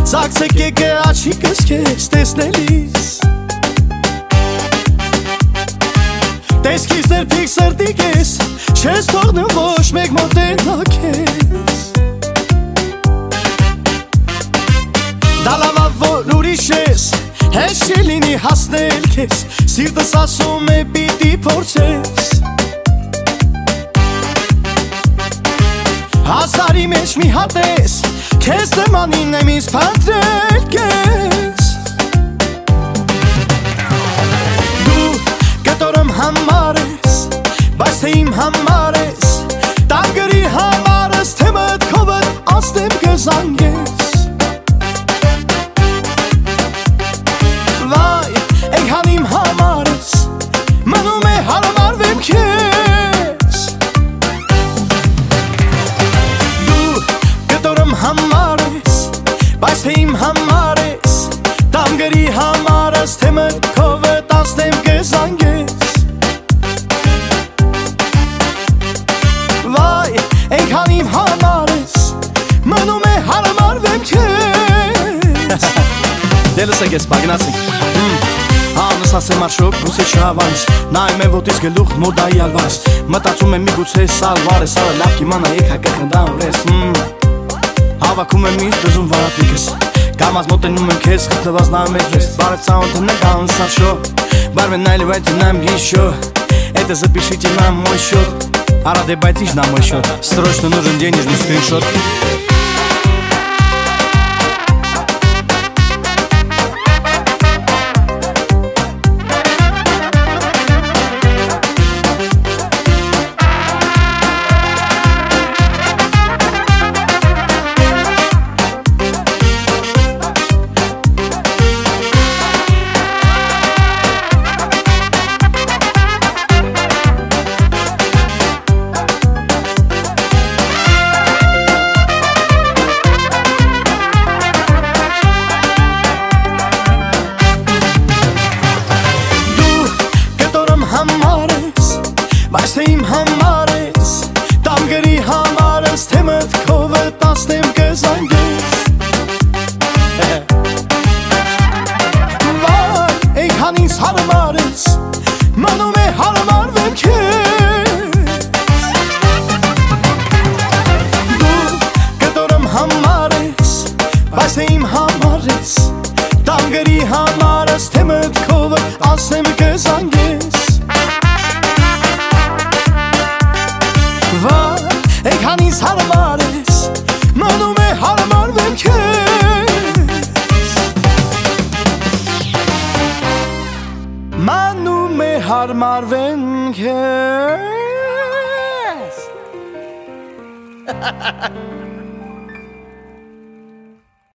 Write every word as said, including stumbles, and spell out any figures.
Ծակցեք եկե աչիկս քեզ տեսնելիս Տեսքից ներփիկ սրտի քեզ Չես թողնում ոչ մեկ մոտենա քեզ Դա լավա որ ուրիշ ես Հեշ չի լինի հասնել քեզ Սիրտս ասում է պիտի փորձես Հազարի մեջ մի հատ ես Քեզ նմանին եմ ինձ փնտրել քեզ Դու կտորում համար ես Բայց թե իմ համար ես Տանգրի համար ես Թե մտքովդ անցնեմ կզանգես Վայ, այնքան իմ համար ես Մնում է հարմարվեմ քեզ Դու կտորում համար ես Բայց թե իմ համար ես Տանգրի համար ես Թե մտքովդ անցնեմ կզանգես Վայ, այնքան իմ համար ես Մնում է հարմարվեմ քեզ Դե լսեք ես, բագնացինք Հանս ասեմ արշոք, բուսի չհավանս Նայում եմ ոտից գլուխ, մոդայի ալվանս Մտածում եմ մի գուցե սալվար է Սալը լավ կիմանա եկ հակը խնդան ուրես Հավաքում եմ ինձ դզում վարատիկս Կամազ մոտենում եմ քեզ, խտլված նայում եմ ես Բարև ծանոթ եմ նեք անս արշո Բարվեն նայլև այդ նայմ հիշո Это запишите на мой счет А рады бойтись на мой счет Срочно нужен денежный скриншот Բայց թե իմ համար ես Տանգրի համար ես Թե մտքովդ անցնեմ կզանգես Վայ, այնքան ինձ հարմար ես Մնում է հարմարվեմ քեզ Դու կտորում համար ես Բայց թե իմ համար ես Տանգրի համար ես Թե մտքովդ անցնեմ կզանգես Այնքան ինձ հարմար ես Մնում է հարմարվեմ քեզ Մնում է հարմարվեմ քեզ